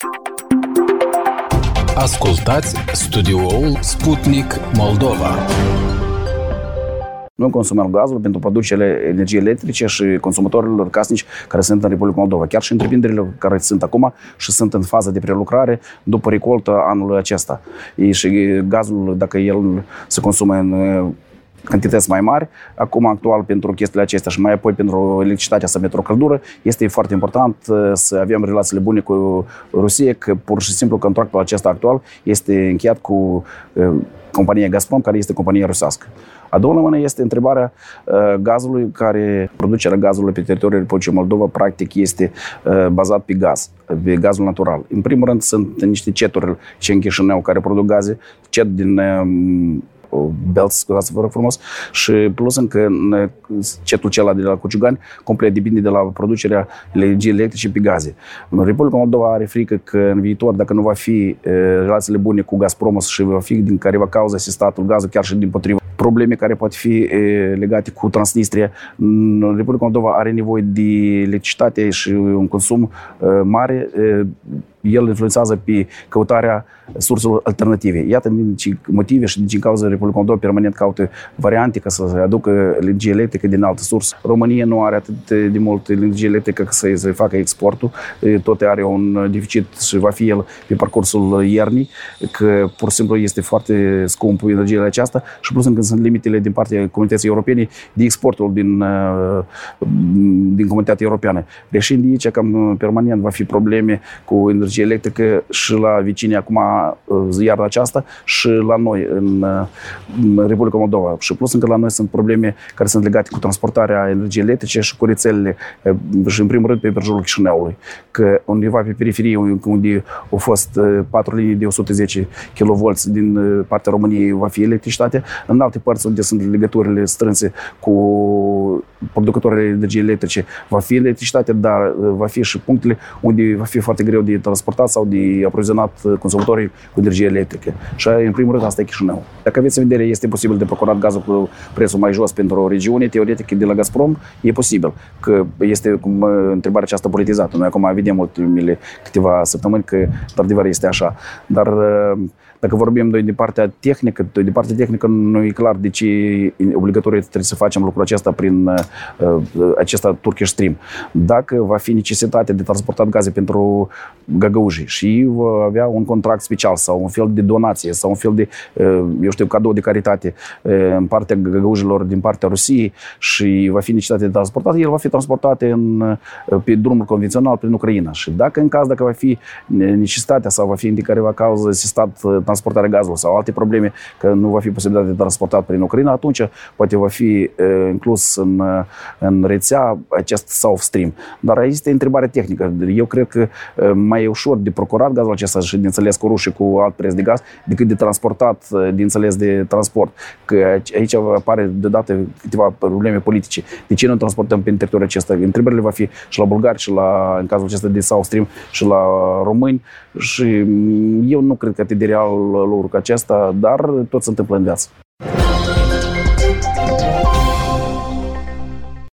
Ascultați studioul Sputnik Moldova. Noi consumăm gazul pentru producerea energiei electrice și consumatorilor casnici care sunt în Republica Moldova. Chiar și întreprinderile care sunt acum și sunt în fază de prelucrare după recoltă anul acesta. Și gazul, dacă el se consumă în cantități mai mari, acum actual pentru chestiile acestea și mai apoi pentru electricitatea sau metrocăldură, este foarte important să avem relațiile bune cu Rusia, că pur și simplu contractul acesta actual este încheiat cu compania Gazprom, care este compania rusească. A doua mână este întrebarea gazului, producerea gazului pe teritoriul Republicii Moldova practic este bazat pe gaz, pe gazul natural. În primul rând sunt niște ceturi în Chișinău care produc gaze, cet din Belți, scuzați-vă rog frumos, și plus încă cetul acela de la Cuciugani complet depinde de la producerea energiei electrice pe gaze. Republica Moldova are frică că în viitor, dacă nu va fi relațiile bune cu Gazprom și va fi din careva cauză statul gazul, chiar și din potrivă probleme care pot fi legate cu Transnistria, Republica Moldova are nevoie de electricitate și un consum mare. El influențează pe căutarea surselor alternative. Iată din ce motive și din cauza Republica Moldova permanent caută variante ca să aducă energie electrică din altă sursă. România nu are atât de mult energie electrică ca să facă exportul. Tot are un deficit și va fi el pe parcursul iernii, că pur și simplu este foarte scump energia aceasta și plus încă sunt limitele din partea Comunității Europene de exportul din Comunitatea Europeană. Reșind de aici, cam permanent va fi probleme cu energie electrică și la vecinii acum iarna aceasta și la noi în Republica Moldova. Și plus încă la noi sunt probleme care sunt legate cu transportarea energiei electrice și cu rețelele și în primul rând pe jurul Chișinăului. Că undeva pe periferie unde au fost 4 linii de 110 kV din partea României va fi electricitate, în alte părți unde sunt legăturile strânse cu producătorii energiei electrice va fi electricitate, dar va fi și punctele unde va fi foarte greu de transportat sau de aprovizionat consumatorii cu energie electrică. Și în primul rând asta e Chișinău. Dacă aveți în vedere, este posibil de procurat gazul cu prețul mai jos pentru o regiune, teoretic de la Gazprom, e posibil. Că este întrebarea aceasta politizată. Noi acum vedem ultimele câteva săptămâni că într-adevăr este așa. Dar dacă vorbim de partea tehnică, nu e clar de ce obligatoriu trebuie să facem lucrul acesta prin acesta Turkish Stream. Dacă va fi necesitate de transportat gaze pentru găgăușii și va avea un contract special sau un fel de donație sau un fel de, cadou de caritate în partea găgăușilor din partea Rusiei și va fi necesitate de transportat, el va fi transportat pe drumul convențional prin Ucraina. Și dacă va fi necesitatea sau va fi din careva cauză stat transportarea gazului sau alte probleme că nu va fi posibilitate de transportat prin Ucraina, atunci poate va fi inclus în rețea acest South Stream. Dar este întrebare tehnică. Eu cred că mai e ușor de procurat gazul acesta și de înțeles cu rușii cu alt preț de gaz decât de transportat, de înțeles de transport. Că aici apare deodată câteva probleme politice. De ce nu transportăm pe teritoriul acesta? Întrebările va fi și la bulgari și în cazul acesta de South Stream și la români și eu nu cred că atât de real lucru ca acesta, dar tot se întâmplă în viață.